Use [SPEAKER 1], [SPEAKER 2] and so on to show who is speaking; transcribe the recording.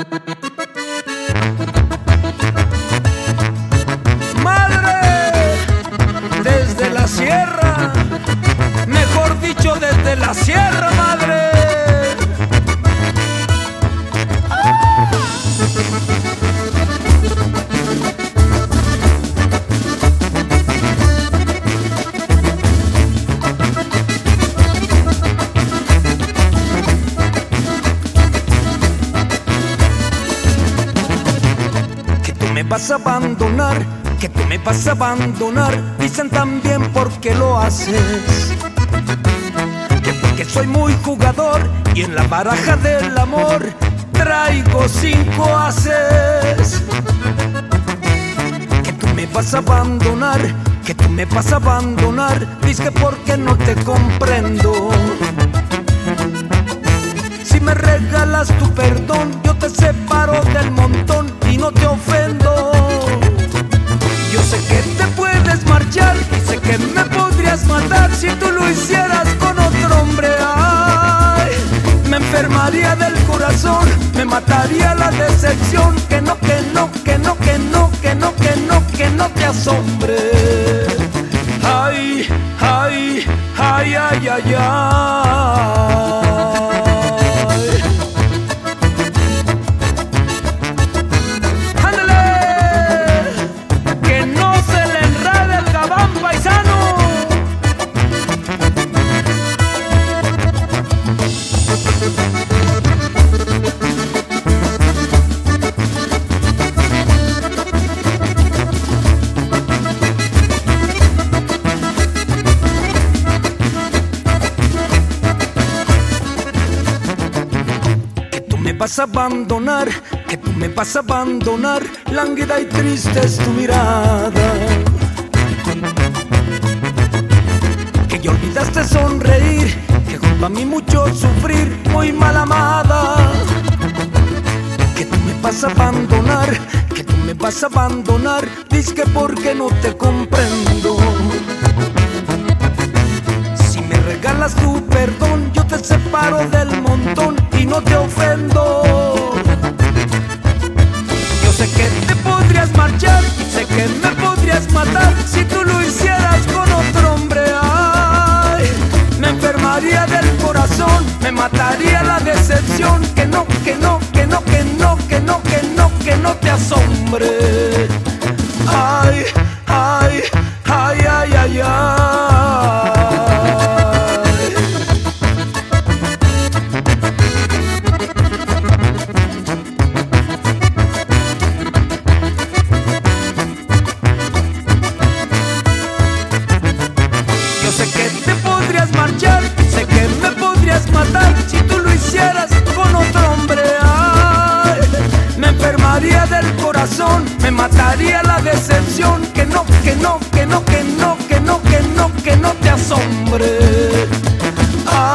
[SPEAKER 1] Madre, desde la sierra, mejor dicho, desde la sierra, madre. Vas a abandonar, que tú me vas a abandonar. Dicen también por qué lo haces, que porque soy muy jugador y en la baraja del amor traigo 5 ases. Que tú me vas a abandonar, que tú me vas a abandonar. Dice que porque no te comprendo. Si me regalas tu perdón, yo te separo del montón y no te ofendo. Yo sé que te puedes marchar y sé que me podrías matar si tú lo hicieras con otro hombre. Ay, me enfermaría del corazón, me mataría la decepción. Que no, que no, que no, que no, que no, que no, que no te asombre. Ay, ay, ay, ay, ay, ay. Vas a abandonar, que tú me vas a abandonar. Lánguida y triste es tu mirada, que ya olvidaste sonreír, que junto a mí mucho sufrir. Muy mal amada, que tú me vas a abandonar, que tú me vas a abandonar. Dice que porque no te comprendo. Si me regalas tu perdón, yo te separo del montón y no te ofendo. Yo sé que te podrías marchar, sé que me podrías matar si tú lo hicieras con otro hombre. Ay, me enfermaría del corazón, me mataría la decepción. Que no, que no, que no, que no, que no, que no, que no te asombre. Ay, ay, ay, ay, ay, ay. Sé que te podrías marchar, sé que me podrías matar si tú lo hicieras con otro hombre. Ay, me enfermaría del corazón, me mataría la decepción. Que no, que no, que no, que no, que no, que no, que no te asombre. Ay,